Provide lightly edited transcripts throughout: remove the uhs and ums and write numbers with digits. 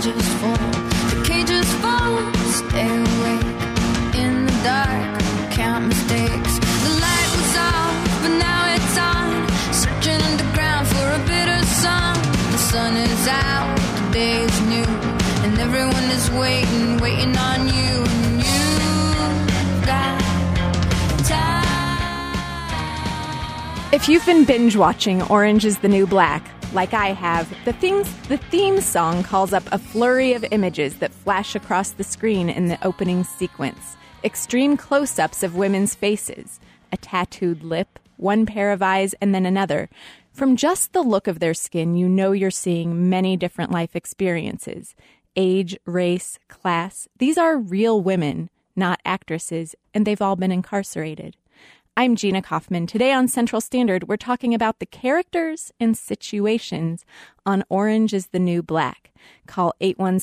cages fall. The cages fall. Stay awake in the dark. Count mistakes. The light was off, but now it's on. Searching underground for a bitter song. The sun is out, the day is new, and everyone is waiting, waiting on you. And you've got time. If you've been binge watching Orange is the New Black, like I have, the theme song calls up a flurry of images that flash across the screen in the opening sequence. Extreme close-ups of women's faces, a tattooed lip, one pair of eyes, and then another. From just the look of their skin, you know you're seeing many different life experiences. Age, race, class. These are real women, not actresses, and they've all been incarcerated. I'm Gina Kaufman. Today on Central Standard, we're talking about the characters and situations on Orange is the New Black. Call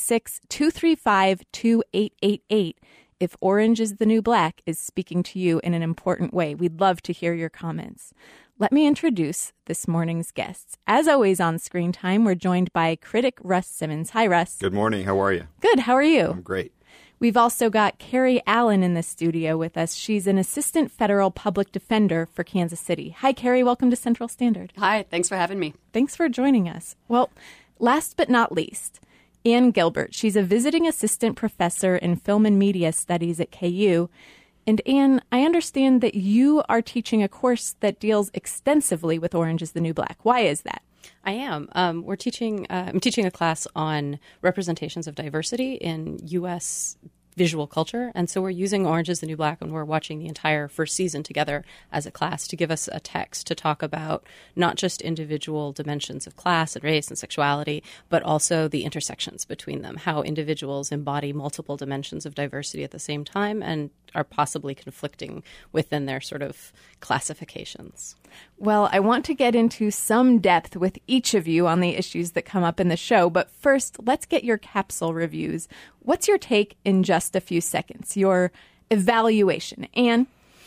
816-235-2888 if Orange is the New Black is speaking to you in an important way. We'd love to hear your comments. Let me introduce this morning's guests. As always on Screen Time, we're joined by critic Russ Simmons. Hi, Russ. Good morning. How are you? Good. How are you? I'm great. We've also got Carrie Allen in the studio with us. She's an assistant federal public defender for Kansas City. Hi, Carrie. Welcome to Central Standard. Hi. Thanks for having me. Thanks for joining us. Well, last but not least, Ann Gilbert. She's a visiting assistant professor in film and media studies at KU. And Ann, I understand that you are teaching a course that deals extensively with Orange is the New Black. Why is that? I am. I'm teaching a class on representations of diversity in U.S. visual culture. And so we're using Orange is the New Black when we're watching the entire first season together as a class to give us a text to talk about not just individual dimensions of class and race and sexuality, but also the intersections between them, how individuals embody multiple dimensions of diversity at the same time and are possibly conflicting within their sort of classifications. Well, I want to get into some depth with each of you on the issues that come up in the show, but first, let's get your capsule reviews. What's your take in just a few seconds? Your evaluation. Ann?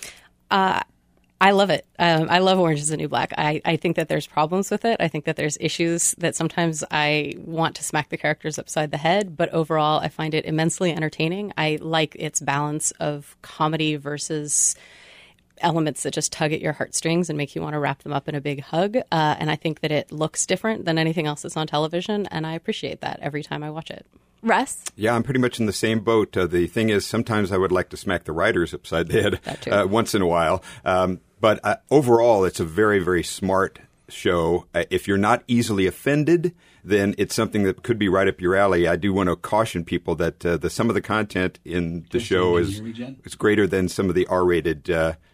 I love it. I love Orange is the New Black. I think that there's problems with it. I think that there's issues that sometimes I want to smack the characters upside the head, but overall I find it immensely entertaining. I like its balance of comedy versus elements that just tug at your heartstrings and make you want to wrap them up in a big hug. And I think that it looks different than anything else that's on television, and I appreciate that every time I watch it. Russ? Yeah, I'm pretty much in the same boat. The thing is, sometimes I would like to smack the writers upside the head once in a while. But overall, it's a very, very smart show. If you're not easily offended, then it's something that could be right up your alley. I do want to caution people that some of the content in the show is greater than some of the R-rated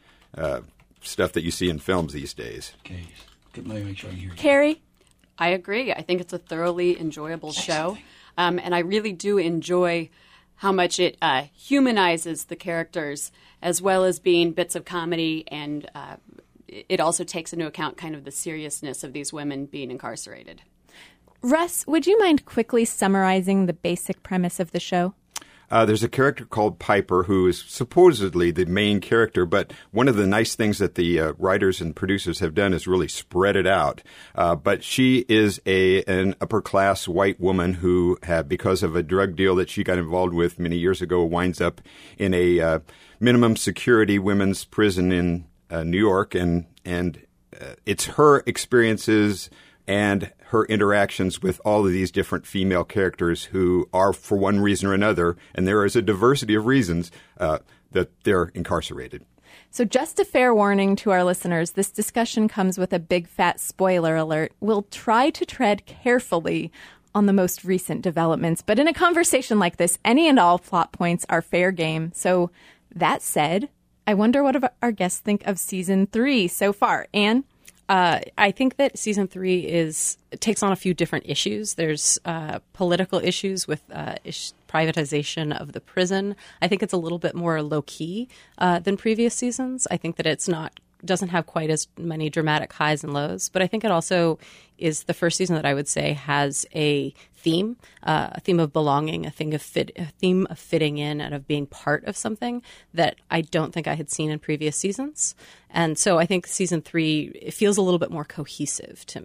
stuff that you see in films these days. Okay. Let me make sure I hear you. Carrie? I agree. I think it's a thoroughly enjoyable show. And I really do enjoy how much it humanizes the characters as well as being bits of comedy, and it also takes into account kind of the seriousness of these women being incarcerated. Russ, would you mind quickly summarizing the basic premise of the show? There's a character called Piper who is supposedly the main character, but one of the nice things that the writers and producers have done is really spread it out. But she is an upper-class white woman who, because of a drug deal that she got involved with many years ago, winds up in a minimum security women's prison in New York. And it's her experiences and her interactions with all of these different female characters who are, for one reason or another, and there is a diversity of reasons, that they're incarcerated. So just a fair warning to our listeners, this discussion comes with a big fat spoiler alert. We'll try to tread carefully on the most recent developments, but in a conversation like this, any and all plot points are fair game. So that said, I wonder what our guests think of Season 3 so far. Ann? I think that Season 3 takes on a few different issues. There's political issues with privatization of the prison. I think it's a little bit more low-key than previous seasons. I think that doesn't have quite as many dramatic highs and lows, but I think it also is the first season that I would say has a theme of belonging, a theme of fitting in and of being part of something that I don't think I had seen in previous seasons. And so I think Season 3, it feels a little bit more cohesive to me.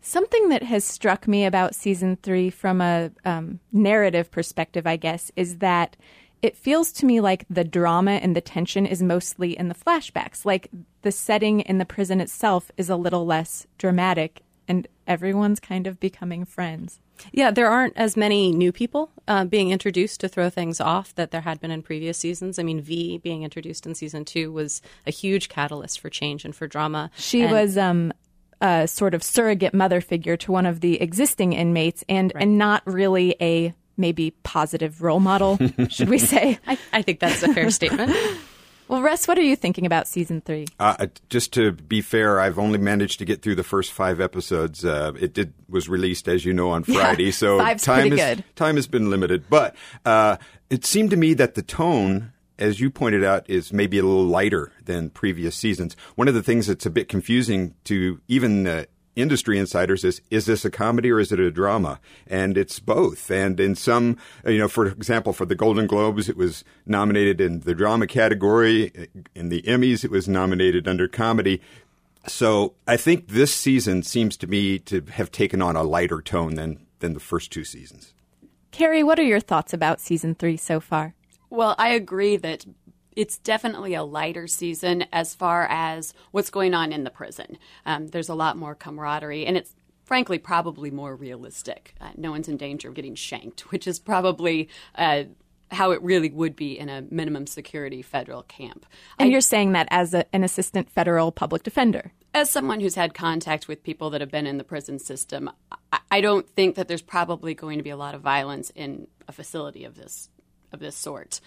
Something that has struck me about season 3 from a narrative perspective, I guess, is that it feels to me like the drama and the tension is mostly in the flashbacks. Like the setting in the prison itself is a little less dramatic and everyone's kind of becoming friends. Yeah, there aren't as many new people being introduced to throw things off that there had been in previous seasons. I mean, V being introduced in season 2 was a huge catalyst for change and for drama. She was a sort of surrogate mother figure to one of the existing inmates and not really a maybe positive role model, should we say? I think that's a fair statement. Well, Russ, what are you thinking about season 3? Just to be fair, I've only managed to get through the first 5 episodes. It was released, as you know, on Friday, so time has been limited. But it seemed to me that the tone, as you pointed out, is maybe a little lighter than previous seasons. One of the things that's a bit confusing to even industry insiders is this a comedy or is it a drama? And it's both. And in some, for example, for the Golden Globes, it was nominated in the drama category. In the Emmys, it was nominated under comedy. So I think this season seems to me to have taken on a lighter tone than the first 2 seasons. Carrie, what are your thoughts about season 3 so far? Well, I agree that it's definitely a lighter season as far as what's going on in the prison. There's a lot more camaraderie, and it's frankly probably more realistic. No one's in danger of getting shanked, which is probably how it really would be in a minimum security federal camp. And you're saying that as an assistant federal public defender? As someone who's had contact with people that have been in the prison system, I don't think that there's probably going to be a lot of violence in a facility of this sort.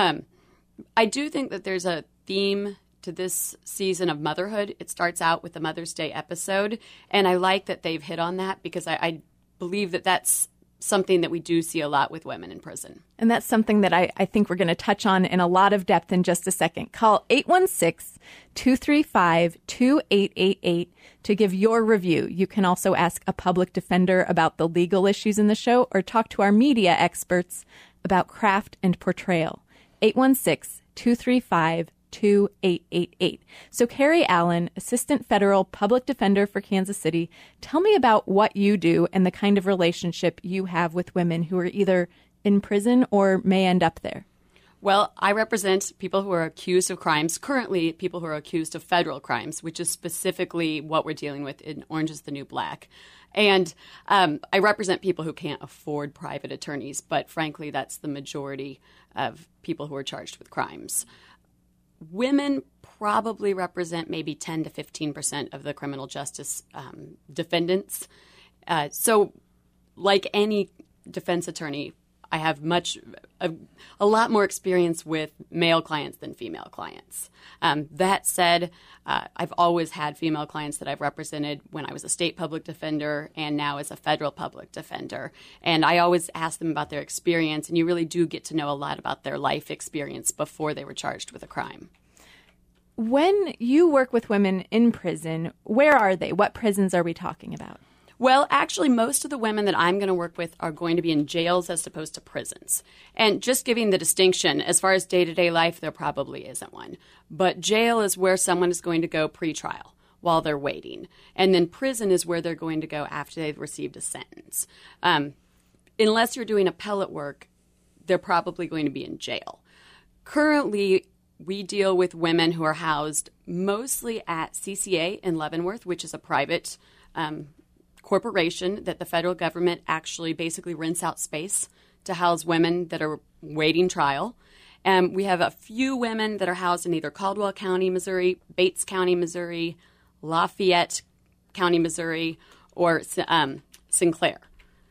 I do think that there's a theme to this season of motherhood. It starts out with the Mother's Day episode, and I like that they've hit on that because I believe that that's something that we do see a lot with women in prison. And that's something that I think we're going to touch on in a lot of depth in just a second. Call 816-235-2888 to give your review. You can also ask a public defender about the legal issues in the show or talk to our media experts about craft and portrayal. 816-235-2888. So Carrie Allen, Assistant Federal Public Defender for Kansas City, tell me about what you do and the kind of relationship you have with women who are either in prison or may end up there. Well, I represent people who are accused of crimes, currently people who are accused of federal crimes, which is specifically what we're dealing with in Orange is the New Black. And I represent people who can't afford private attorneys, but frankly, that's the majority of people who are charged with crimes. Women probably represent maybe 10 to 15% of the criminal justice defendants. So like any defense attorney, I have a lot more experience with male clients than female clients. That said, I've always had female clients that I've represented when I was a state public defender and now as a federal public defender. And I always ask them about their experience, and you really do get to know a lot about their life experience before they were charged with a crime. When you work with women in prison, where are they? What prisons are we talking about? Well, actually, most of the women that I'm going to work with are going to be in jails as opposed to prisons. And just giving the distinction, as far as day-to-day life, there probably isn't one. But jail is where someone is going to go pre-trial while they're waiting. And then prison is where they're going to go after they've received a sentence. Unless you're doing appellate work, they're probably going to be in jail. Currently, we deal with women who are housed mostly at CCA in Leavenworth, which is a private corporation that the federal government actually basically rents out space to house women that are waiting trial. And we have a few women that are housed in either Caldwell County, Missouri, Bates County, Missouri, Lafayette County, Missouri, or St. Clair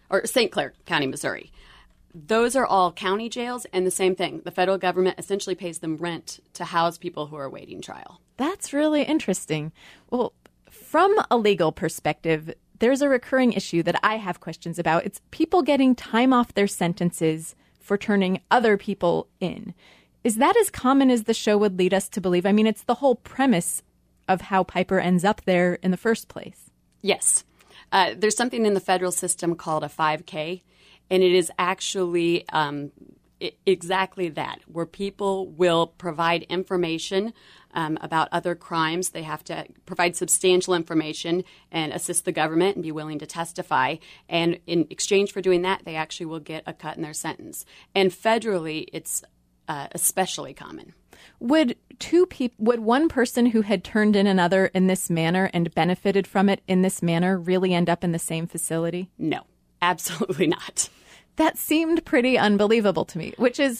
County, Missouri. Those are all county jails, and the same thing. The federal government essentially pays them rent to house people who are awaiting trial. That's really interesting. Well, from a legal perspective, there's a recurring issue that I have questions about. It's people getting time off their sentences for turning other people in. Is that as common as the show would lead us to believe? I mean, it's the whole premise of how Piper ends up there in the first place. Yes. There's something in the federal system called a 5K, and it is actually exactly that, where people will provide information about other crimes. They have to provide substantial information and assist the government and be willing to testify. And in exchange for doing that, they actually will get a cut in their sentence. And federally, it's especially common. Would one person who had turned in another in this manner and benefited from it in this manner really end up in the same facility? No, absolutely not. That seemed pretty unbelievable to me, which is,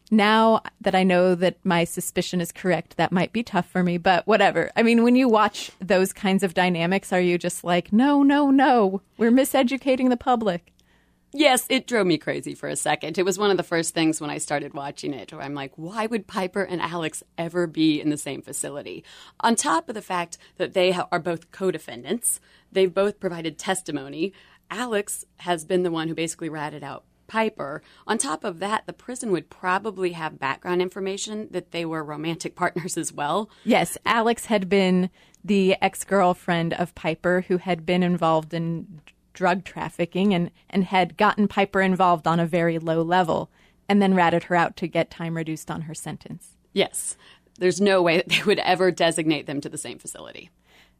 now that I know that my suspicion is correct, that might be tough for me, but whatever. I mean, when you watch those kinds of dynamics, are you just like, no, we're miseducating the public? Yes, it drove me crazy for a second. It was one of the first things when I started watching it where I'm like, why would Piper and Alex ever be in the same facility? On top of the fact that they are both co-defendants, they've both provided testimony. Alex has been the one who basically ratted out Piper. On top of that, the prison would probably have background information that they were romantic partners as well. Yes, Alex had been the ex-girlfriend of Piper who had been involved in drug trafficking and had gotten Piper involved on a very low level and then ratted her out to get time reduced on her sentence. Yes. There's no way that they would ever designate them to the same facility.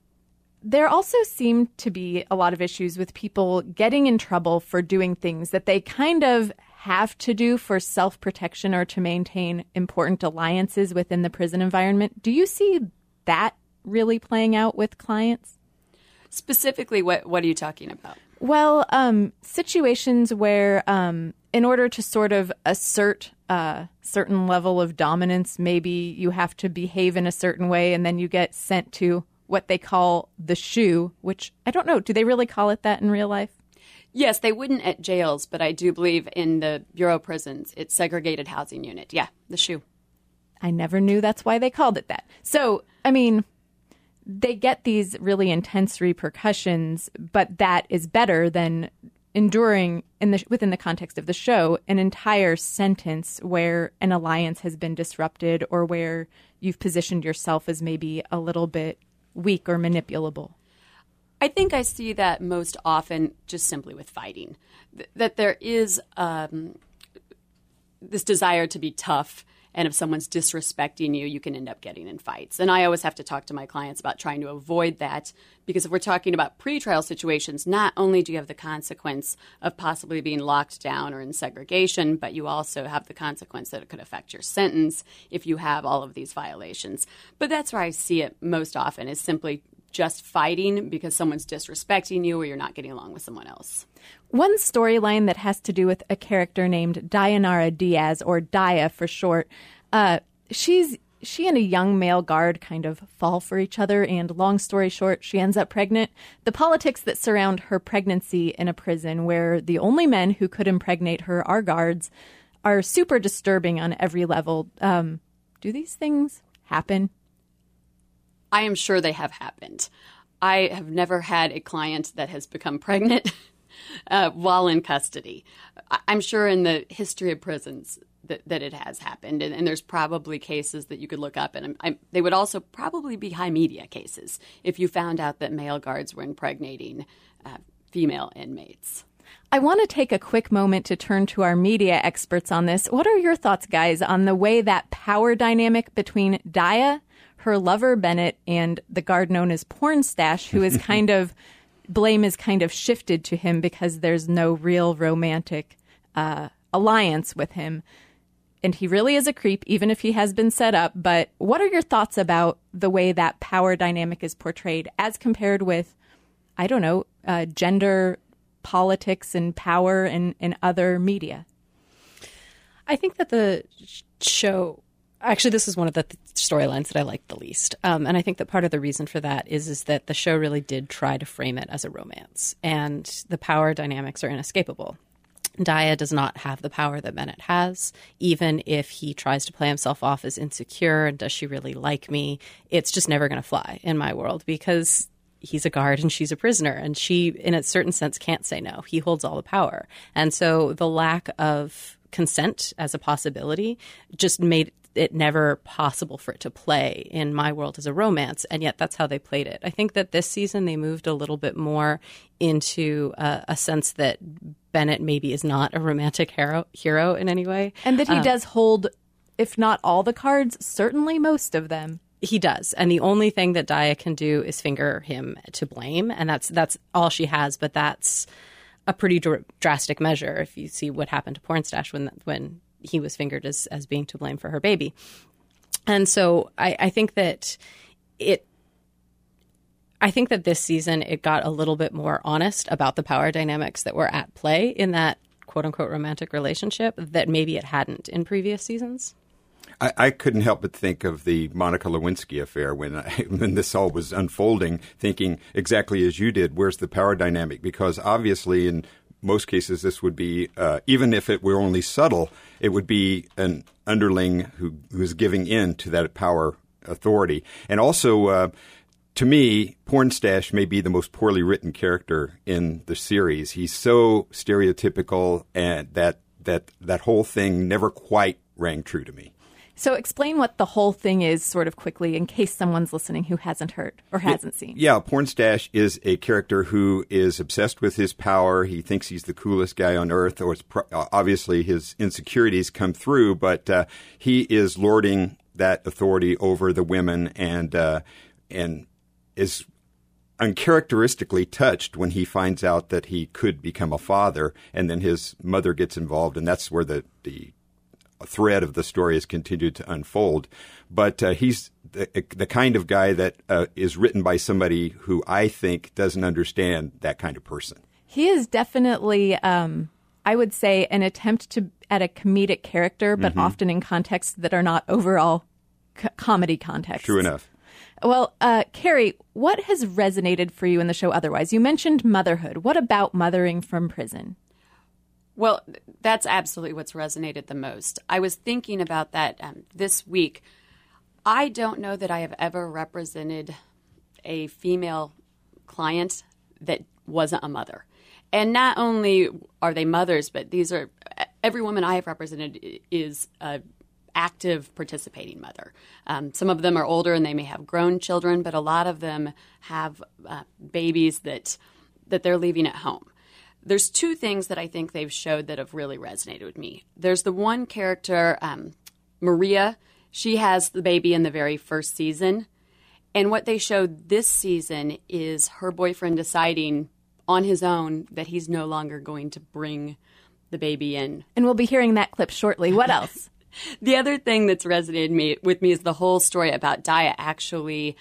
There also seem to be a lot of issues with people getting in trouble for doing things that they kind of have to do for self-protection or to maintain important alliances within the prison environment. Do you see that really playing out with clients? Specifically, what are you talking about? Well, situations where in order to sort of assert a certain level of dominance, maybe you have to behave in a certain way and then you get sent to what they call the SHU, which I don't know. Do they really call it that in real life? Yes, they wouldn't at jails, but I do believe in the Bureau of Prisons, it's segregated housing unit. Yeah, the SHU. I never knew that's why they called it that. So, I mean, they get these really intense repercussions, but that is better than enduring within the context of the show an entire sentence where an alliance has been disrupted or where you've positioned yourself as maybe a little bit weak or manipulable. I think I see that most often just simply with fighting, that there is this desire to be tough. And if someone's disrespecting you, you can end up getting in fights. And I always have to talk to my clients about trying to avoid that, because if we're talking about pretrial situations, not only do you have the consequence of possibly being locked down or in segregation, but you also have the consequence that it could affect your sentence if you have all of these violations. But that's where I see it most often, is simply just fighting because someone's disrespecting you or you're not getting along with someone else. One storyline that has to do with a character named Dayanara Diaz, or Daya for short, she and a young male guard kind of fall for each other, and long story short, she ends up pregnant. The politics that surround her pregnancy in a prison where the only men who could impregnate her are guards are super disturbing on every level. Do these things happen? I am sure they have happened. I have never had a client that has become pregnant while in custody. I'm sure in the history of prisons that it has happened, and there's probably cases that you could look up, and they would also probably be high media cases if you found out that male guards were impregnating female inmates. I want to take a quick moment to turn to our media experts on this. What are your thoughts, guys, on the way that power dynamic between Daya, her lover Bennett, and the guard known as Pornstash, who is blame is kind of shifted to him because there's no real romantic alliance with him. And he really is a creep, even if he has been set up. But what are your thoughts about the way that power dynamic is portrayed as compared with, I don't know, gender politics and power in other media? I think that the show... Actually, this is one of the storylines that I like the least. And I think that part of the reason for that is that the show really did try to frame it as a romance. And the power dynamics are inescapable. Daya does not have the power that Bennett has. Even if he tries to play himself off as insecure and does she really like me, it's just never going to fly in my world because he's a guard and she's a prisoner. And she, in a certain sense, can't say no. He holds all the power. And so the lack of consent as a possibility just made it never possible for it to play in my world as a romance, and yet that's how they played it. I think that this season they moved a little bit more into a sense that Bennett maybe is not a romantic hero in any way. And that he does hold, if not all the cards, certainly most of them. He does. And the only thing that Daya can do is finger him to blame. And that's all she has. But that's a pretty drastic measure if you see what happened to Pornstash when he was fingered as being to blame for her baby. And so I think that this season it got a little bit more honest about the power dynamics that were at play in that quote unquote romantic relationship that maybe it hadn't in previous seasons. I couldn't help but think of the Monica Lewinsky affair when this all was unfolding, thinking exactly as you did, where's the power dynamic? Because obviously in most cases this would be, even if it were only subtle, it would be an underling who's giving in to that power authority. And also, to me, Pornstash may be the most poorly written character in the series. He's so stereotypical, and that whole thing never quite rang true to me. So explain what the whole thing is sort of quickly in case someone's listening who hasn't heard or hasn't seen. Yeah, Pornstash is a character who is obsessed with his power. He thinks he's the coolest guy on earth, or obviously his insecurities come through, but he is lording that authority over the women and is uncharacteristically touched when he finds out that he could become a father, and then his mother gets involved, and that's where the thread of the story has continued to unfold. But he's the kind of guy that is written by somebody who I think doesn't understand that kind of person. He is definitely, I would say, an attempt at a comedic character, but often in contexts that are not overall comedy contexts. True enough. Well, Carrie, what has resonated for you in the show otherwise? You mentioned motherhood. What about mothering from prison? Well, that's absolutely what's resonated the most. I was thinking about that this week. I don't know that I have ever represented a female client that wasn't a mother. And not only are they mothers, but every woman I have represented is a active participating mother. Some of them are older and they may have grown children, but a lot of them have babies that they're leaving at home. There's two things that I think they've showed that have really resonated with me. There's the one character, Maria. She has the baby in the very first season. And what they showed this season is her boyfriend deciding on his own that he's no longer going to bring the baby in. And we'll be hearing that clip shortly. What else? The other thing that's resonated with me is the whole story about Daya actually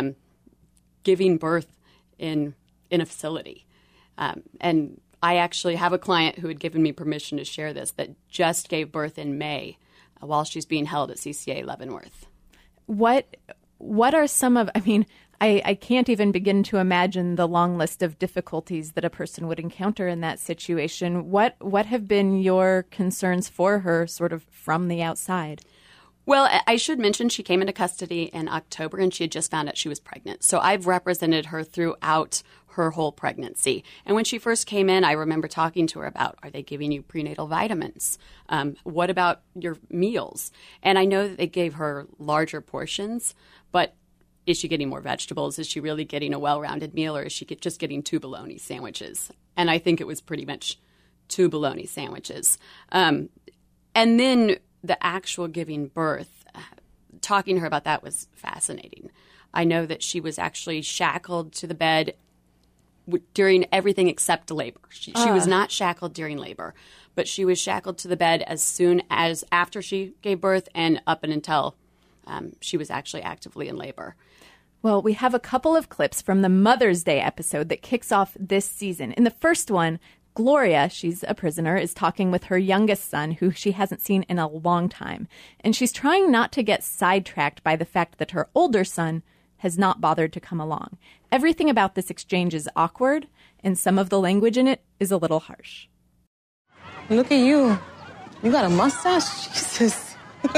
giving birth in a facility. And I actually have a client who had given me permission to share this that just gave birth in May while she's being held at CCA Leavenworth. What are some of, I can't even begin to imagine the long list of difficulties that a person would encounter in that situation. What have been your concerns for her sort of from the outside? Well, I should mention she came into custody in October and she had just found out she was pregnant. So I've represented her throughout her whole pregnancy. And when she first came in, I remember talking to her about, are they giving you prenatal vitamins? What about your meals? And I know that they gave her larger portions, but is she getting more vegetables? Is she really getting a well-rounded meal, or is she just getting 2 bologna sandwiches? And I think it was pretty much 2 bologna sandwiches. And then the actual giving birth, talking to her about that was fascinating. I know that she was actually shackled to the bed during everything except labor. She was not shackled during labor, but she was shackled to the bed as soon as after she gave birth and up and until she was actually actively in labor. Well, we have a couple of clips from the Mother's Day episode that kicks off this season. In the first one, Gloria, she's a prisoner, is talking with her youngest son, who she hasn't seen in a long time. And she's trying not to get sidetracked by the fact that her older son has not bothered to come along. Everything about this exchange is awkward, and some of the language in it is a little harsh. Look at you. You got a mustache? Jesus.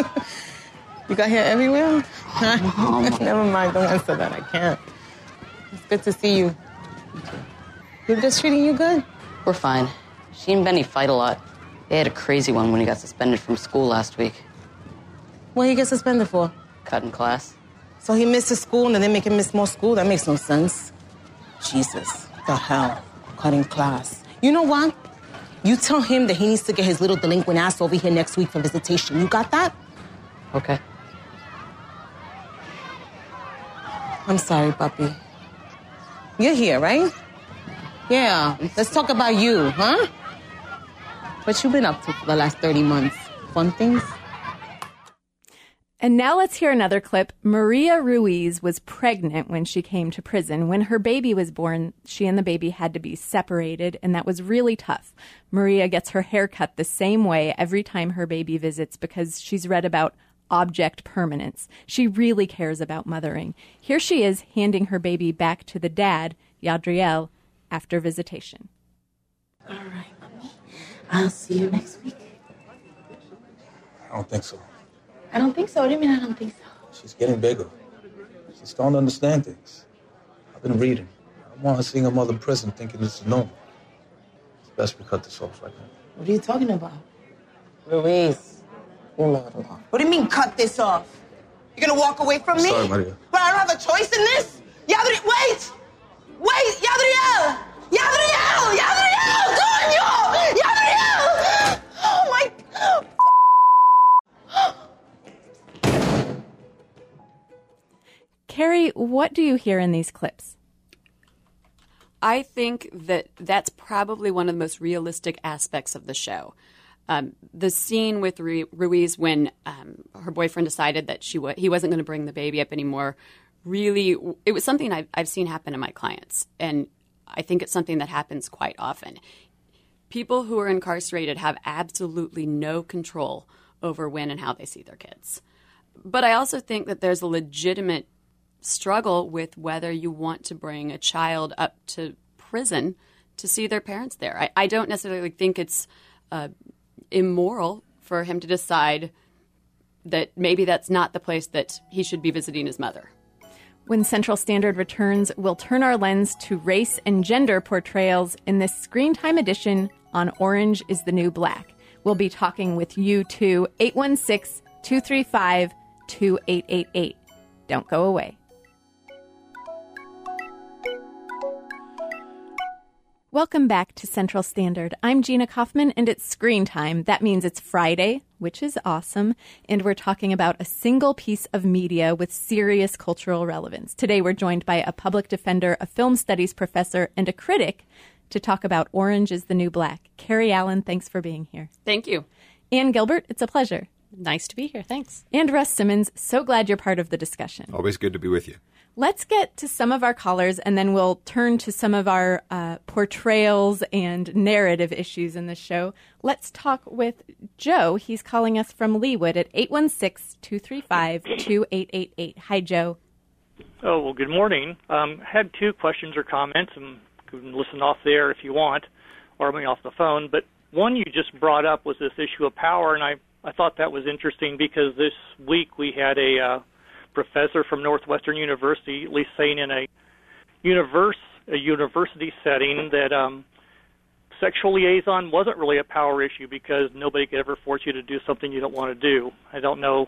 You got hair everywhere? Never mind, don't answer that. I can't. It's good to see you. You're just treating you good? We're fine. She and Benny fight a lot. They had a crazy one when he got suspended from school last week. What did he get suspended for? Cutting class. So he misses school and then they make him miss more school? That makes no sense. Jesus, the hell. Cutting class. You know what? You tell him that he needs to get his little delinquent ass over here next week for visitation. You got that? Okay. I'm sorry, puppy. You're here, right? Yeah. Let's talk about you, huh? What you been up to for the last 30 months? Fun things? And now let's hear another clip. Maria Ruiz was pregnant when she came to prison. When her baby was born, she and the baby had to be separated, and that was really tough. Maria gets her hair cut the same way every time her baby visits because she's read about object permanence. She really cares about mothering. Here she is handing her baby back to the dad, Yadriel, after visitation. All right, mommy. I'll see you next week. I don't think so. I don't think so. What do you mean I don't think so? She's getting bigger. She's starting to understand things. I've been reading. I don't want her seeing her mother in prison thinking this is normal. It's best we cut this off right now. What are you talking about? Ruiz, you know it all. What do you mean cut this off? You're gonna walk away from me? Sorry, Maria. But I don't have a choice in this? Wait! Wait, Yadriel! Yadriel! Yadriel! Coño! Yadriel! Oh my... Carrie, what do you hear in these clips? I think that that's probably one of the most realistic aspects of the show. The scene with Ruiz when her boyfriend decided that he wasn't going to bring the baby up anymore, really, it was something I've seen happen to my clients. And I think it's something that happens quite often. People who are incarcerated have absolutely no control over when and how they see their kids. But I also think that there's a legitimate struggle with whether you want to bring a child up to prison to see their parents there. I don't necessarily think it's immoral for him to decide that maybe that's not the place that he should be visiting his mother. When Central Standard returns, we'll turn our lens to race and gender portrayals in this Screen Time edition on Orange is the New Black. We'll be talking with you too. 816-235-2888. Don't go away. Welcome back to Central Standard. I'm Gina Kaufman, and it's Screen Time. That means it's Friday, which is awesome, and we're talking about a single piece of media with serious cultural relevance. Today, we're joined by a public defender, a film studies professor, and a critic to talk about Orange is the New Black. Carrie Allen, thanks for being here. Thank you. Ann Gilbert, it's a pleasure. Nice to be here. Thanks. And Russ Simmons, so glad you're part of the discussion. Always good to be with you. Let's get to some of our callers, and then we'll turn to some of our portrayals and narrative issues in the show. Let's talk with Joe. He's calling us from Leawood at 816-235-2888. Hi, Joe. Oh, well, good morning. Had two questions or comments, and you can listen off there if you want, or maybe off the phone. But one you just brought up was this issue of power, and I thought that was interesting because this week we had a professor from Northwestern University, at least saying in a university setting that sexual liaison wasn't really a power issue because nobody could ever force you to do something you don't want to do. I don't know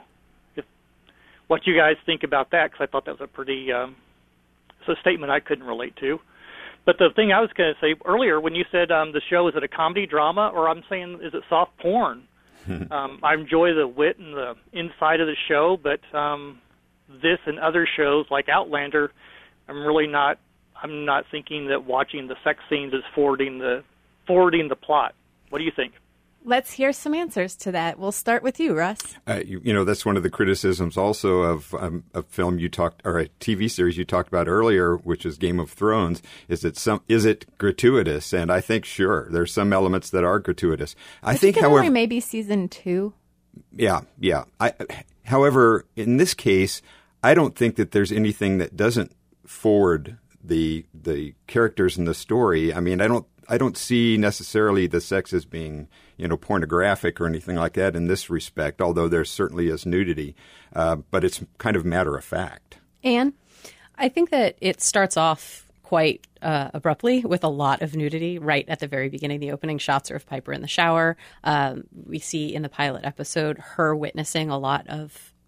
what you guys think about that, because I thought that was a pretty it's a statement I couldn't relate to. But the thing I was going to say earlier, when you said the show, is it a comedy drama, or I'm saying is it soft porn? I enjoy the wit and the inside of the show, but this and other shows like Outlander, I'm not thinking that watching the sex scenes is forwarding the plot. What do you think? Let's hear some answers to that. We'll start with you, Russ. You know, that's one of the criticisms also of a film or a TV series you talked about earlier, which is Game of Thrones. Is it gratuitous? And I think, sure, there's some elements that are gratuitous. I think, however, maybe season 2. Yeah. However, in this case, I don't think that there's anything that doesn't forward the characters in the story. I mean, I don't see necessarily the sex as being, pornographic or anything like that in this respect, although there certainly is nudity. But it's kind of matter of fact. Anne? I think that it starts off quite abruptly with a lot of nudity right at the very beginning. The opening shots are of Piper in the shower. We see in the pilot episode her witnessing a lot of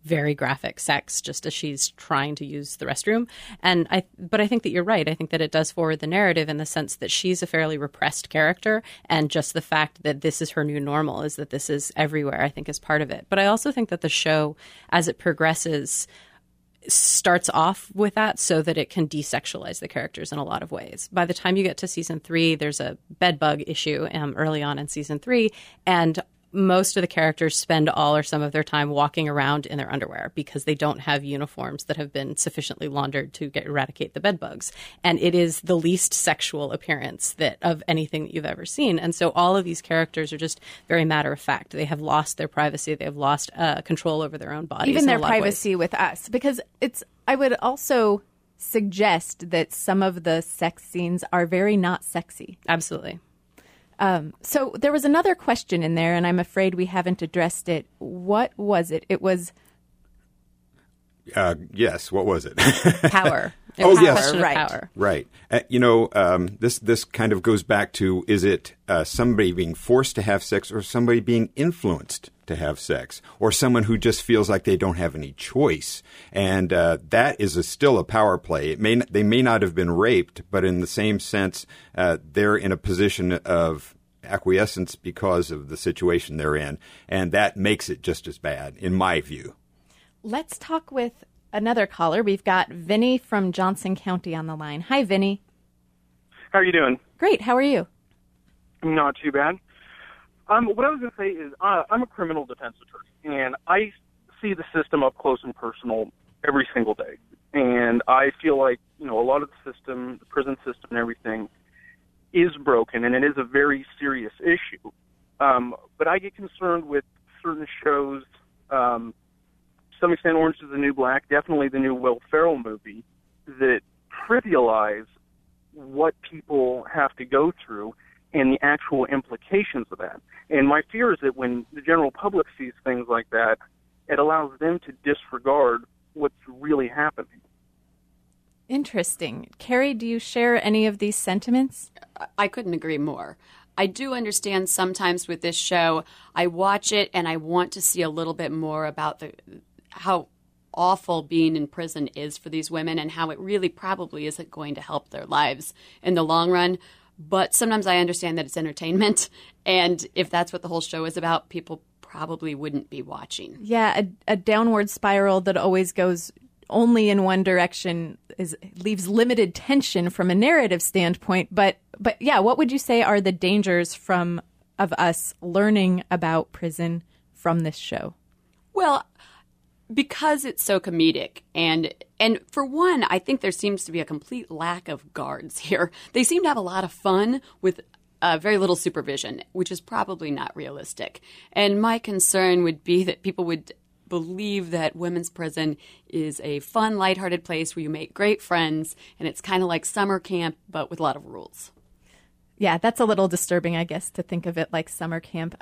very graphic sex just as she's trying to use the restroom. But I think that you're right. I think that it does forward the narrative in the sense that she's a fairly repressed character, and just the fact that this is her new normal, is that this is everywhere, I think is part of it. But I also think that the show, as it progresses, starts off with that so that it can desexualize the characters in a lot of ways. By the time you get to season 3, there's a bedbug issue early on in season 3, and most of the characters spend all or some of their time walking around in their underwear because they don't have uniforms that have been sufficiently laundered to eradicate the bed bugs. And it is the least sexual appearance of anything that you've ever seen. And so all of these characters are just very matter of fact. They have lost their privacy. They have lost control over their own bodies. Even their privacy with us. Because I would also suggest that some of the sex scenes are very not sexy. Absolutely. So there was another question in there, and I'm afraid we haven't addressed it. What was it? It was... yes, what was it? Power. Yes. Right. Power. Right. This kind of goes back to, is it somebody being forced to have sex or somebody being influenced to have sex, or someone who just feels like they don't have any choice? And that is still a power play. They may not have been raped, but in the same sense, they're in a position of acquiescence because of the situation they're in, and that makes it just as bad, in my view. Let's talk with another caller. We've got Vinny from Johnson County on the line. Hi, Vinny. How are you doing? Great. How are you? Not too bad. What I was going to say is I'm a criminal defense attorney, and I see the system up close and personal every single day. And I feel like, a lot of the system, the prison system and everything, is broken, and it is a very serious issue. But I get concerned with certain shows, to some extent Orange is the New Black, definitely the new Will Ferrell movie, that trivialize what people have to go through and the actual implications of that. And my fear is that when the general public sees things like that, it allows them to disregard what's really happening. Interesting. Carrie, do you share any of these sentiments? I couldn't agree more. I do understand sometimes with this show, I watch it and I want to see a little bit more about how awful being in prison is for these women and how it really probably isn't going to help their lives in the long run. But sometimes I understand that it's entertainment, and if that's what the whole show is about, people probably wouldn't be watching. Yeah, a downward spiral that always goes only in one direction leaves limited tension from a narrative standpoint. But yeah, what would you say are the dangers of us learning about prison from this show? Well, because it's so comedic, and for one, I think there seems to be a complete lack of guards here. They seem to have a lot of fun with very little supervision, which is probably not realistic. And my concern would be that people would believe that women's prison is a fun, lighthearted place where you make great friends, and it's kind of like summer camp, but with a lot of rules. Yeah, that's a little disturbing, I guess, to think of it like summer camp.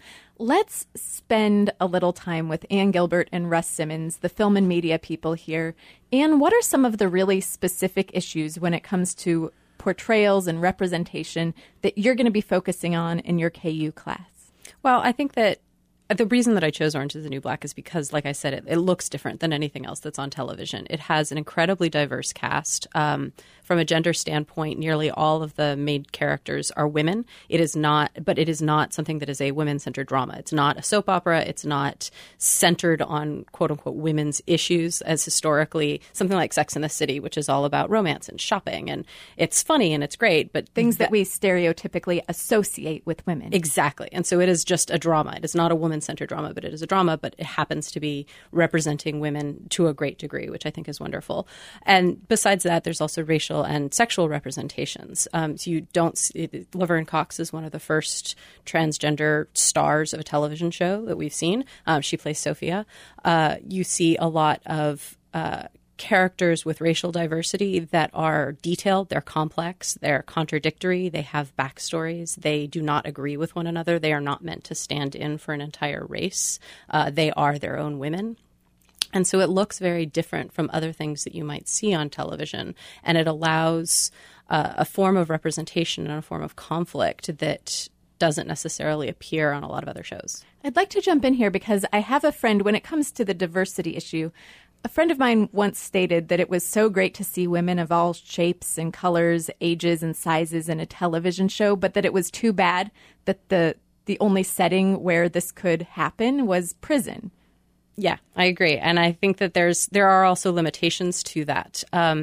Let's spend a little time with Ann Gilbert and Russ Simmons, the film and media people here. Ann, what are some of the really specific issues when it comes to portrayals and representation that you're going to be focusing on in your KU class? Well, I think that the reason that I chose Orange is the New Black is because, like I said, it looks different than anything else that's on television. It has an incredibly diverse cast. From a gender standpoint, nearly all of the main characters are women. It is not something that is a women-centered drama. It's not a soap opera. It's not centered on quote-unquote women's issues as historically something like Sex and the City, which is all about romance and shopping. And it's funny and it's great, but things that we stereotypically associate with women. Exactly. And so it is just a drama. It is not a woman-centered drama, but it is a drama, but it happens to be representing women to a great degree, which I think is wonderful. And besides that, there's also racial and sexual representations. So you don't see, Laverne Cox is one of the first transgender stars of a television show that we've seen. She plays Sophia. You see a lot of characters with racial diversity that are detailed, they're complex, they're contradictory, they have backstories, they do not agree with one another, they are not meant to stand in for an entire race. They are their own women. And so it looks very different from other things that you might see on television. And it allows a form of representation and a form of conflict that doesn't necessarily appear on a lot of other shows. I'd like to jump in here because I have a friend, when it comes to the diversity issue, a friend of mine once stated that it was so great to see women of all shapes and colors, ages and sizes in a television show, but that it was too bad that the only setting where this could happen was prison. Yeah, I agree. And I think that there are also limitations to that.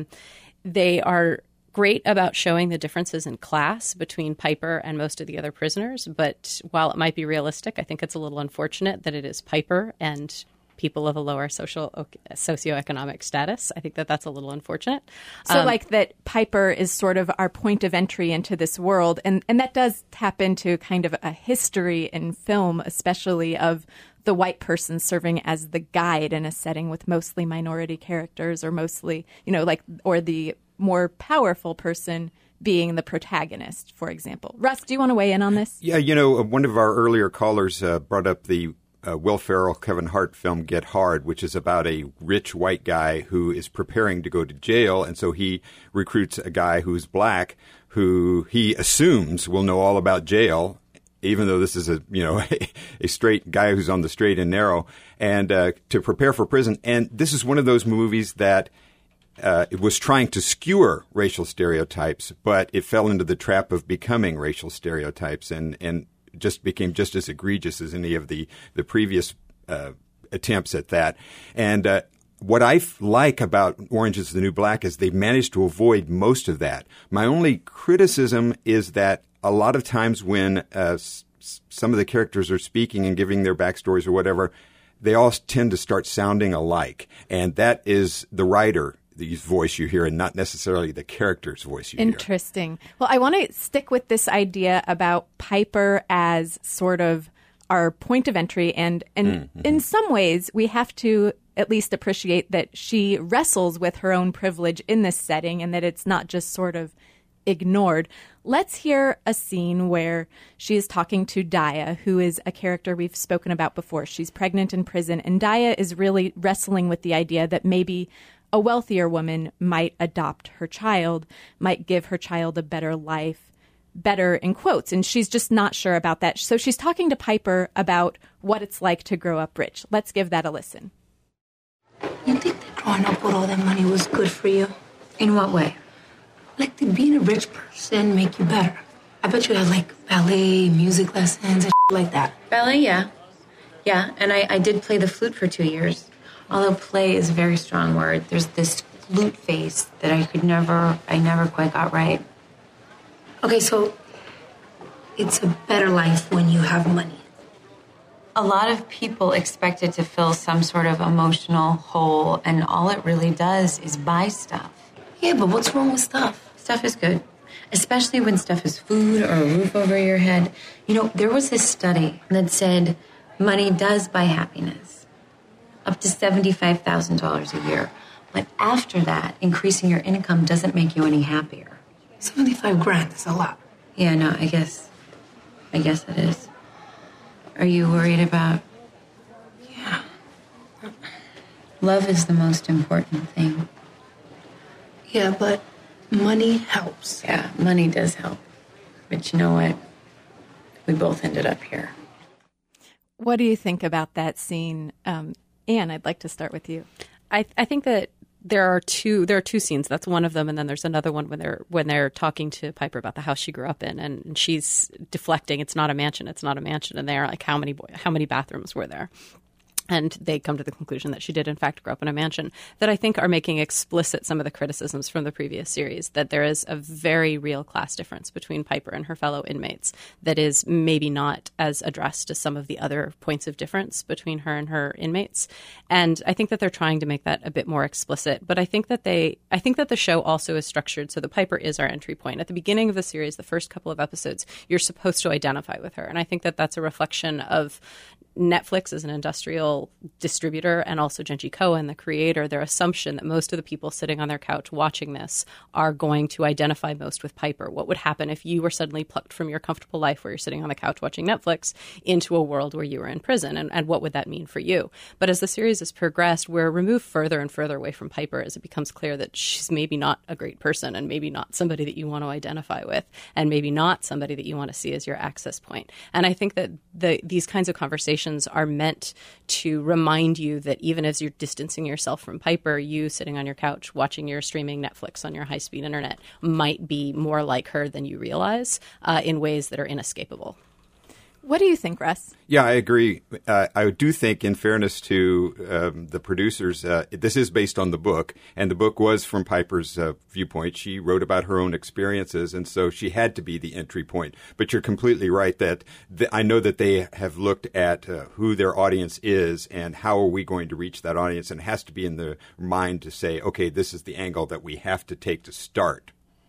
They are great about showing the differences in class between Piper and most of the other prisoners. But while it might be realistic, I think it's a little unfortunate that it is Piper and people of a lower socioeconomic status. I think that that's a little unfortunate. So like that Piper is sort of our point of entry into this world. And that does tap into kind of a history in film, especially of the white person serving as the guide in a setting with mostly minority characters or mostly, or the more powerful person being the protagonist, for example. Russ, do you want to weigh in on this? Yeah, one of our earlier callers brought up the Will Ferrell, Kevin Hart film Get Hard, which is about a rich white guy who is preparing to go to jail. And so he recruits a guy who's black who he assumes will know all about jail, even though this is a straight guy who's on the straight and narrow, and to prepare for prison. And this is one of those movies that it was trying to skewer racial stereotypes, but it fell into the trap of becoming racial stereotypes and just became just as egregious as any of the previous attempts at that. And what I like about Orange is the New Black is they've managed to avoid most of that. My only criticism is that a lot of times when some of the characters are speaking and giving their backstories or whatever, they all tend to start sounding alike. And that is the writer's voice you hear and not necessarily the character's voice you hear. Interesting. Well, I want to stick with this idea about Piper as sort of our point of entry. And in some ways, we have to at least appreciate that she wrestles with her own privilege in this setting and that it's not just sort of ignored. Let's hear a scene where she is talking to Daya, who is a character we've spoken about before. She's pregnant in prison, and Daya is really wrestling with the idea that maybe a wealthier woman might adopt her child, might give her child a better life, better in quotes, and she's just not sure about that. So she's talking to Piper about what it's like to grow up rich. Let's give that a listen. You think that growing up with all that money was good for you? In what way? Like, did being a rich person make you better? I bet you had, like, ballet, music lessons, and like that. Ballet, yeah. Yeah, and I did play the flute for 2 years. Although play is a very strong word. There's this flute face that I never quite got right. Okay, so it's a better life when you have money. A lot of people expect it to fill some sort of emotional hole, and all it really does is buy stuff. Yeah, but what's wrong with stuff? Stuff is good, especially when stuff is food or a roof over your head. There was this study that said money does buy happiness, up to $75,000 a year. But after that, increasing your income doesn't make you any happier. 75 grand is a lot. Yeah, no, I guess it is. Are you worried about... Yeah. Love is the most important thing. Yeah, but money helps. Yeah, money does help. But you know what? We both ended up here. What do you think about that scene? Anne, I'd like to start with you. I think that there are two scenes. That's one of them, and then there's another one when they're talking to Piper about the house she grew up in, and she's deflecting. It's not a mansion. And they're like, how many bathrooms were there? And they come to the conclusion that she did, in fact, grow up in a mansion, that I think are making explicit some of the criticisms from the previous series, that there is a very real class difference between Piper and her fellow inmates that is maybe not as addressed as some of the other points of difference between her and her inmates. And I think that they're trying to make that a bit more explicit. But I think that the show also is structured so that Piper is our entry point. At the beginning of the series, the first couple of episodes, you're supposed to identify with her. And I think that that's a reflection of Netflix is an industrial distributor, and also Genji Cohen, the creator, their assumption that most of the people sitting on their couch watching this are going to identify most with Piper. What would happen if you were suddenly plucked from your comfortable life where you're sitting on the couch watching Netflix into a world where you were in prison, and what would that mean for you? But as the series has progressed, we're removed further and further away from Piper as it becomes clear that she's maybe not a great person, and maybe not somebody that you want to identify with, and maybe not somebody that you want to see as your access point. And I think that these kinds of conversations are meant to remind you that even as you're distancing yourself from Piper, you sitting on your couch watching your streaming Netflix on your high-speed internet might be more like her than you realize in ways that are inescapable. What do you think, Russ? Yeah, I agree. I do think, in fairness to the producers, this is based on the book, and the book was from Piper's viewpoint. She wrote about her own experiences, and so she had to be the entry point. But you're completely right that I know that they have looked at who their audience is and how are we going to reach that audience, and it has to be in the mind to say, okay, this is the angle that we have to take to start.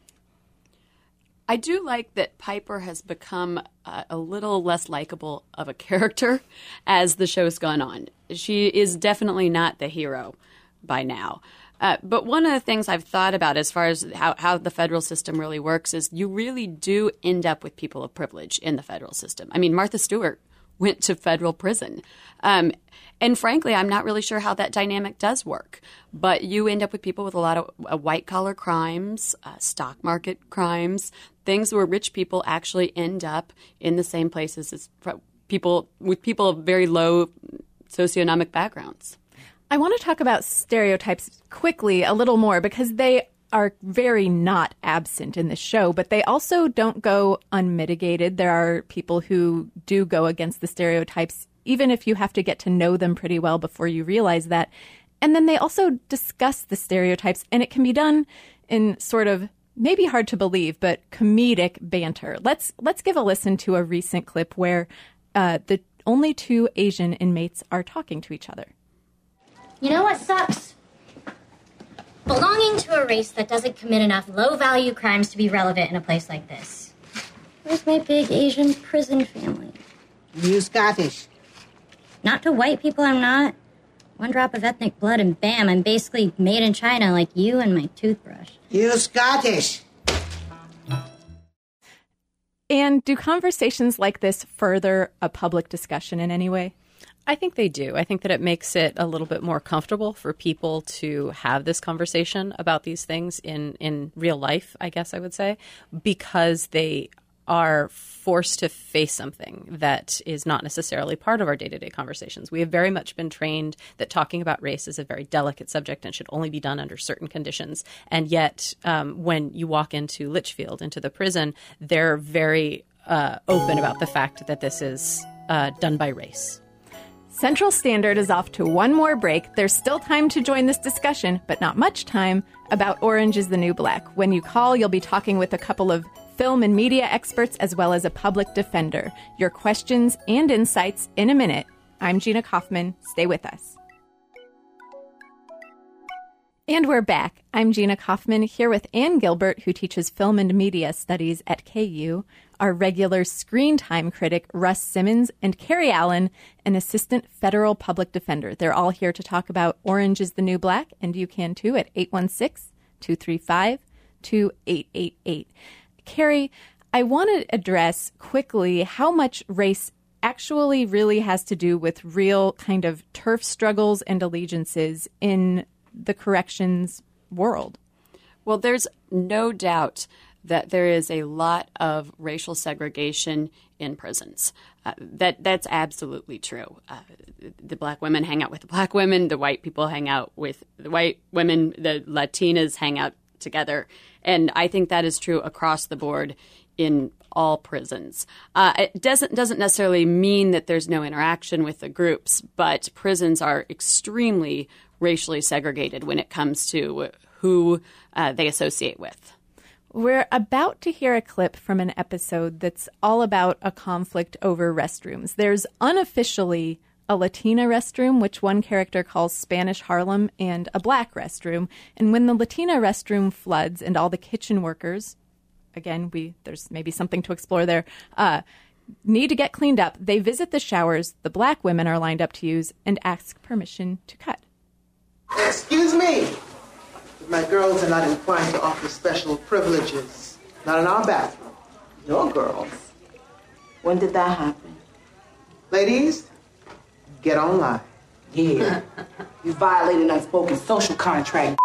I do like that Piper has become a little less likable of a character as the show's gone on. She is definitely not the hero by now. But one of the things I've thought about as far as how the federal system really works is you really do end up with people of privilege in the federal system. I mean, Martha Stewart went to federal prison. And frankly, I'm not really sure how that dynamic does work. But you end up with people with a lot of white-collar crimes, stock market crimes, things where rich people actually end up in the same places as people of very low socioeconomic backgrounds. I want to talk about stereotypes quickly a little more because they are very not absent in the show, but they also don't go unmitigated. There are people who do go against the stereotypes, even if you have to get to know them pretty well before you realize that. And then they also discuss the stereotypes, and it can be done in sort of maybe hard to believe, but comedic banter. Let's give a listen to a recent clip where the only two Asian inmates are talking to each other. You know what sucks? Belonging to a race that doesn't commit enough low-value crimes to be relevant in a place like this. Where's my big Asian prison family? You Scottish? Not to white people, I'm not. One drop of ethnic blood and bam, I'm basically made in China like you and my toothbrush. You Scottish? And do conversations like this further a public discussion in any way? I think they do. I think that it makes it a little bit more comfortable for people to have this conversation about these things in real life, I guess I would say, because they are forced to face something that is not necessarily part of our day-to-day conversations. We have very much been trained that talking about race is a very delicate subject and should only be done under certain conditions. And yet, when you walk into Litchfield, into the prison, they're very open about the fact that this is done by race. Central Standard is off to one more break. There's still time to join this discussion, but not much time, about Orange is the New Black. When you call, you'll be talking with a couple of film and media experts as well as a public defender. Your questions and insights in a minute. I'm Gina Kaufman. Stay with us. And we're back. I'm Gina Kaufman here with Ann Gilbert, who teaches film and media studies at KU, our regular screen time critic, Russ Simmons, and Carrie Allen, an assistant federal public defender. They're all here to talk about Orange is the New Black, and you can too at 816-235-2888. Carrie, I want to address quickly how much race actually really has to do with real kind of turf struggles and allegiances in the corrections world. Well, there's no doubt that there is a lot of racial segregation in prisons. That's absolutely true. The black women hang out with the black women. The white people hang out with the white women. The Latinas hang out together. And I think that is true across the board in all prisons. It doesn't necessarily mean that there's no interaction with the groups, but prisons are extremely racially segregated when it comes to who they associate with. We're about to hear a clip from an episode that's all about a conflict over restrooms. There's unofficially a Latina restroom, which one character calls Spanish Harlem, and a black restroom. And when the Latina restroom floods and all the kitchen workers, again, there's maybe something to explore there, need to get cleaned up. They visit the showers the black women are lined up to use and ask permission to cut. Excuse me. If my girls are not inclined to offer special privileges, not in our bathroom. Your girls? When did that happen? Ladies, get online. Yeah. You violated an unspoken social contract.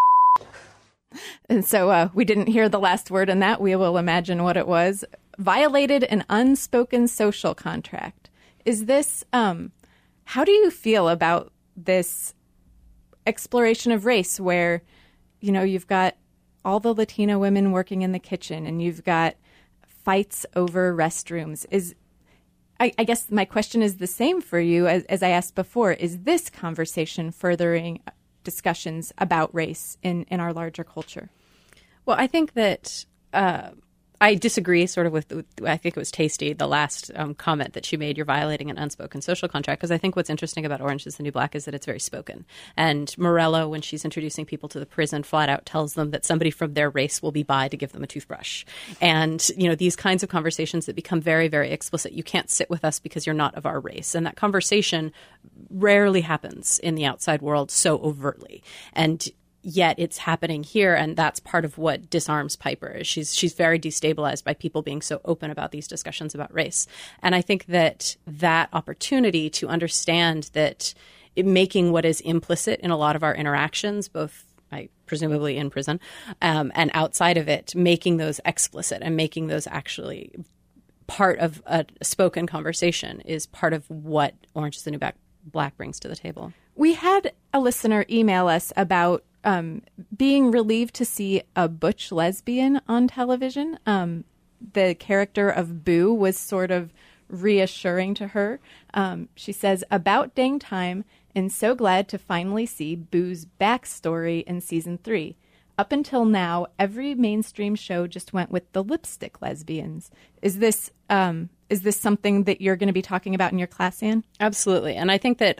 And so we didn't hear the last word in that. We will imagine what it was. Violated an unspoken social contract. Is this, how do you feel about this exploration of race where, you know, you've got all the Latino women working in the kitchen and you've got fights over restrooms? I guess my question is the same for you as I asked before. Is this conversation furthering discussions about race in our larger culture? Well, I think that I disagree sort of with, I think it was Tasty, the last comment that she made, you're violating an unspoken social contract, because I think what's interesting about Orange is the New Black is that it's very spoken. And Morello, when she's introducing people to the prison, flat out tells them that somebody from their race will be by to give them a toothbrush. And, you know, these kinds of conversations that become very, very explicit. You can't sit with us because you're not of our race. And that conversation rarely happens in the outside world so overtly. And yet it's happening here, and that's part of what disarms Piper. She's very destabilized by people being so open about these discussions about race. And I think that opportunity to understand that making what is implicit in a lot of our interactions, both presumably in prison and outside of it, making those explicit and making those actually part of a spoken conversation is part of what Orange is the New Black brings to the table. We had a listener email us about being relieved to see a butch lesbian on television. The character of Boo was sort of reassuring to her. She says, about dang time, and so glad to finally see Boo's backstory in season 3. Up until now, every mainstream show just went with the lipstick lesbians. Is this something that you're going to be talking about in your class, Anne? Absolutely. And I think that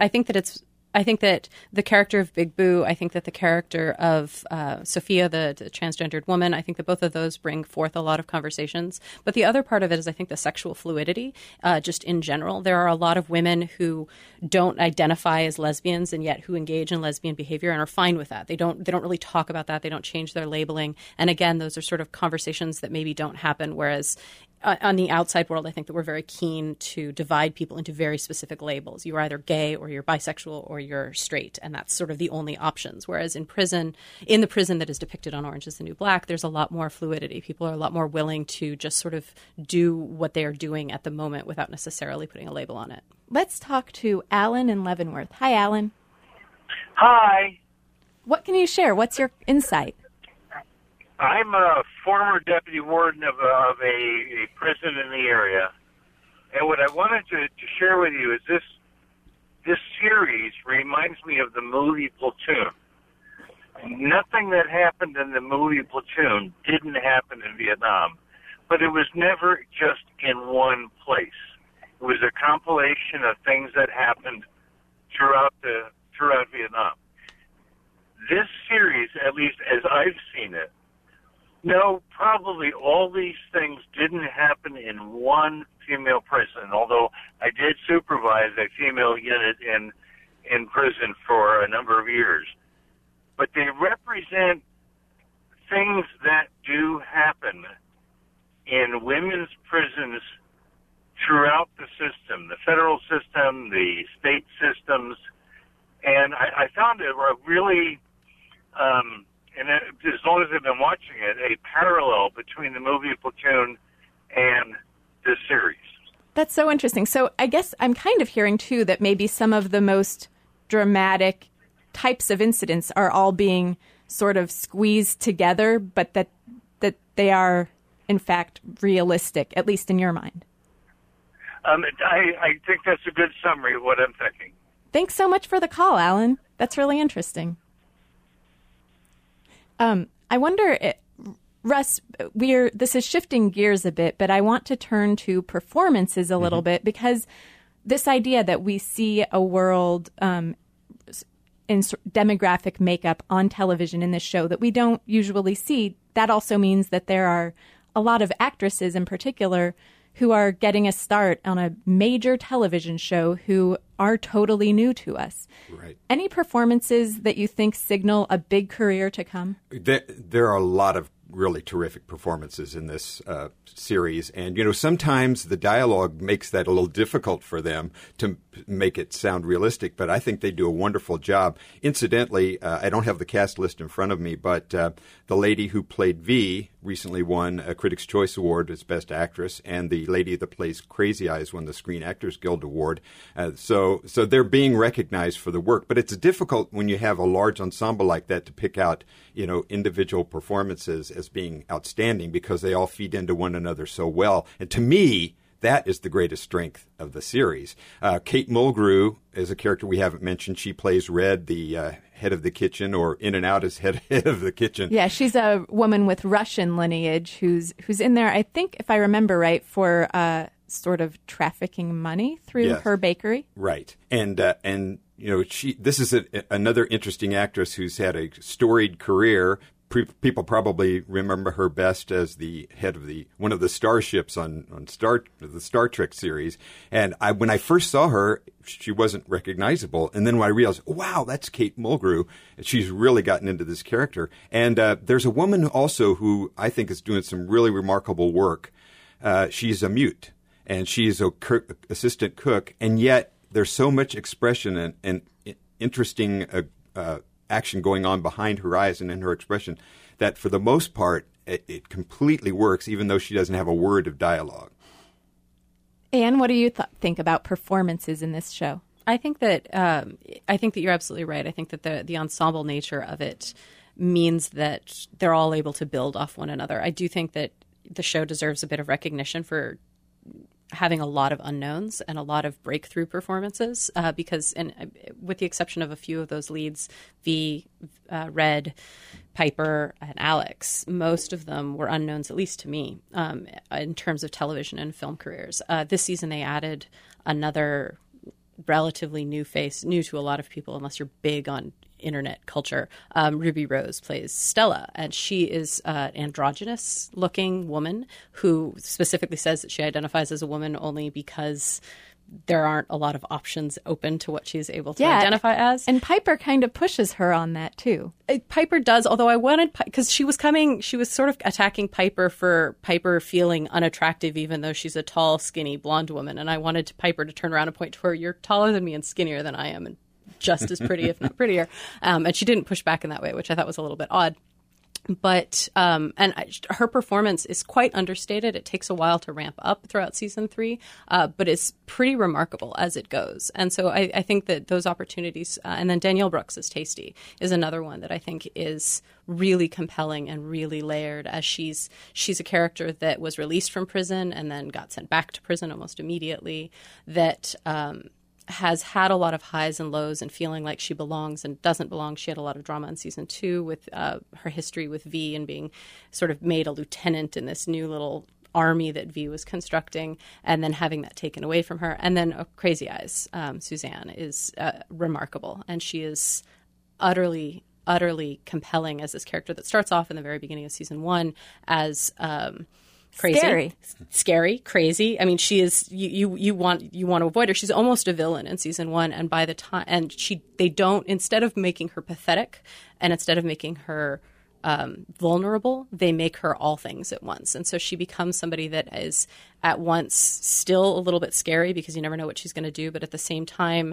the character of Big Boo, I think that the character of Sophia, the transgendered woman, I think that both of those bring forth a lot of conversations. But the other part of it is, I think, the sexual fluidity, just in general. There are a lot of women who don't identify as lesbians and yet who engage in lesbian behavior and are fine with that. They don't really talk about that. They don't change their labeling. And again, those are sort of conversations that maybe don't happen, whereas on the outside world, I think that we're very keen to divide people into very specific labels. You're either gay or you're bisexual or you're straight, and that's sort of the only options. Whereas in the prison that is depicted on Orange is the New Black, there's a lot more fluidity. People are a lot more willing to just sort of do what they are doing at the moment without necessarily putting a label on it. Let's talk to Alan in Leavenworth. Hi, Alan. Hi. What can you share? What's your insight? I'm a former deputy warden of a prison in the area, and what I wanted to share with you is this series reminds me of the movie Platoon. Nothing that happened in the movie Platoon didn't happen in Vietnam, but it was never just in one place. It was a compilation of things that happened throughout Vietnam. This series, at least as I've seen it, no, probably all these things didn't happen in one female prison, although I did supervise a female unit in prison for a number of years. But they represent things that do happen in women's prisons throughout the system, the federal system, the state systems, and I found it really... and as long as I've been watching it, a parallel between the movie Platoon and this series. That's so interesting. So I guess I'm kind of hearing, too, that maybe some of the most dramatic types of incidents are all being sort of squeezed together, but that they are, in fact, realistic, at least in your mind. I think that's a good summary of what I'm thinking. Thanks so much for the call, Alan. That's really interesting. I wonder, Russ, this is shifting gears a bit, but I want to turn to performances a little bit, because this idea that we see a world in demographic makeup on television in this show that we don't usually see, that also means that there are a lot of actresses in particular who are getting a start on a major television show who are totally new to us. Right. Any performances that you think signal a big career to come? There are a lot of really terrific performances in this series. And, sometimes the dialogue makes that a little difficult for them to make it sound realistic, but I think they do a wonderful job. Incidentally, I don't have the cast list in front of me, but the lady who played V recently won a Critics' Choice Award as Best Actress, and the lady that plays Crazy Eyes won the Screen Actors Guild Award. So they're being recognized for the work, but it's difficult when you have a large ensemble like that to pick out, individual performances as being outstanding because they all feed into one another so well. And to me, that is the greatest strength of the series. Kate Mulgrew is a character we haven't mentioned. She plays Red, the head of the kitchen, or in and out as head of the kitchen. Yeah, she's a woman with Russian lineage who's in there, I think, if I remember right, for sort of trafficking money through her bakery. Right. And this is another interesting actress who's had a storied career. People probably remember her best as the head of one of the starships on the Star Trek series. And when I first saw her, she wasn't recognizable. And then when I realized, wow, that's Kate Mulgrew, she's really gotten into this character. And there's a woman also who I think is doing some really remarkable work. She's a mute, and she's an assistant cook, and yet there's so much expression and interesting action going on behind her eyes and in her expression that for the most part it completely works, even though she doesn't have a word of dialogue. Anne, what do you think about performances in this show? I think that you're absolutely right. I think that the ensemble nature of it means that they're all able to build off one another. I do think that the show deserves a bit of recognition for having a lot of unknowns and a lot of breakthrough performances because, and with the exception of a few of those leads, V, Red, Piper, and Alex, most of them were unknowns, at least to me, in terms of television and film careers. This season they added another relatively new face, new to a lot of people unless you're big on internet culture. Ruby Rose plays Stella, and she is an androgynous looking woman who specifically says that she identifies as a woman only because there aren't a lot of options open to what she's able to identify as. And Piper kind of pushes her on that too. Piper does, although I wanted, because she was sort of attacking Piper for Piper feeling unattractive even though she's a tall, skinny, blonde woman, and I wanted Piper to turn around and point to her, you're taller than me and skinnier than I am and just as pretty, if not prettier. And she didn't push back in that way, which I thought was a little bit odd. But her performance is quite understated. It takes a while to ramp up throughout season 3, but it's pretty remarkable as it goes. And so I think that those opportunities, and then Danielle Brooks as Tasty is another one that I think is really compelling and really layered, as she's a character that was released from prison and then got sent back to prison almost immediately, that has had a lot of highs and lows and feeling like she belongs and doesn't belong. She had a lot of drama in season 2 with her history with V and being sort of made a lieutenant in this new little army that V was constructing, and then having that taken away from her. And then Crazy Eyes, Suzanne, is remarkable, and she is utterly compelling as this character that starts off in the very beginning of season 1 as crazy, scary, crazy. I mean, she is. You want to avoid her. She's almost a villain in season 1, and by the time, and they don't. Instead of making her pathetic, and instead of making her vulnerable, they make her all things at once, and so she becomes somebody that is at once still a little bit scary because you never know what she's going to do, but at the same time,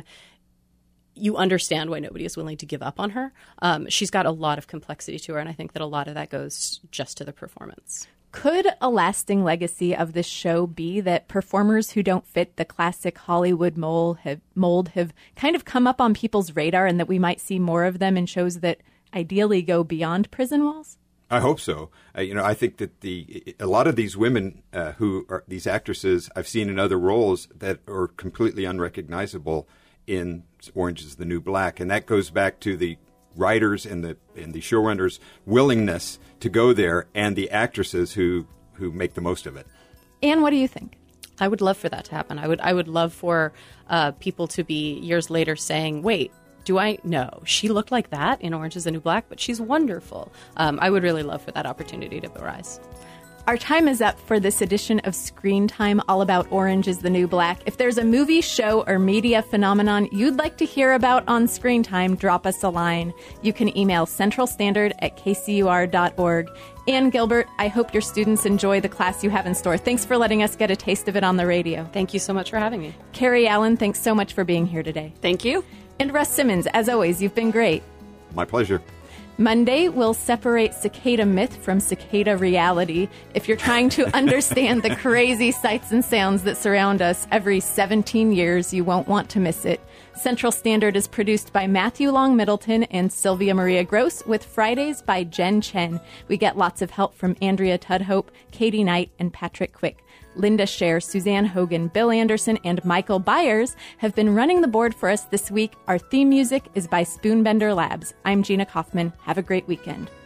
you understand why nobody is willing to give up on her. She's got a lot of complexity to her, and I think that a lot of that goes just to the performance. Could a lasting legacy of this show be that performers who don't fit the classic Hollywood mold have kind of come up on people's radar, and that we might see more of them in shows that ideally go beyond prison walls? I hope so. I think that a lot of these women who are these actresses I've seen in other roles that are completely unrecognizable in Orange is the New Black, and that goes back to the writers and the showrunners' willingness to go there, and the actresses who make the most of it. Anne, what do you think? I would love for that to happen. I would love for people to be years later saying, wait, do I know she looked like that in Orange is the New Black, but she's wonderful. I would really love for that opportunity to arise. Our time is up for this edition of Screen Time, all about Orange is the New Black. If there's a movie, show, or media phenomenon you'd like to hear about on Screen Time, drop us a line. You can email centralstandard@kcur.org. Ann Gilbert, I hope your students enjoy the class you have in store. Thanks for letting us get a taste of it on the radio. Thank you so much for having me. Carrie Allen, thanks so much for being here today. Thank you. And Russ Simmons, as always, you've been great. My pleasure. Monday, we'll separate cicada myth from cicada reality. If you're trying to understand the crazy sights and sounds that surround us every 17 years, you won't want to miss it. Central Standard is produced by Matthew Long Middleton and Sylvia Maria Gross, with Fridays by Jen Chen. We get lots of help from Andrea Tudhope, Katie Knight, and Patrick Quick. Linda Scher, Suzanne Hogan, Bill Anderson, and Michael Byers have been running the board for us this week. Our theme music is by Spoonbender Labs. I'm Gina Kaufman. Have a great weekend.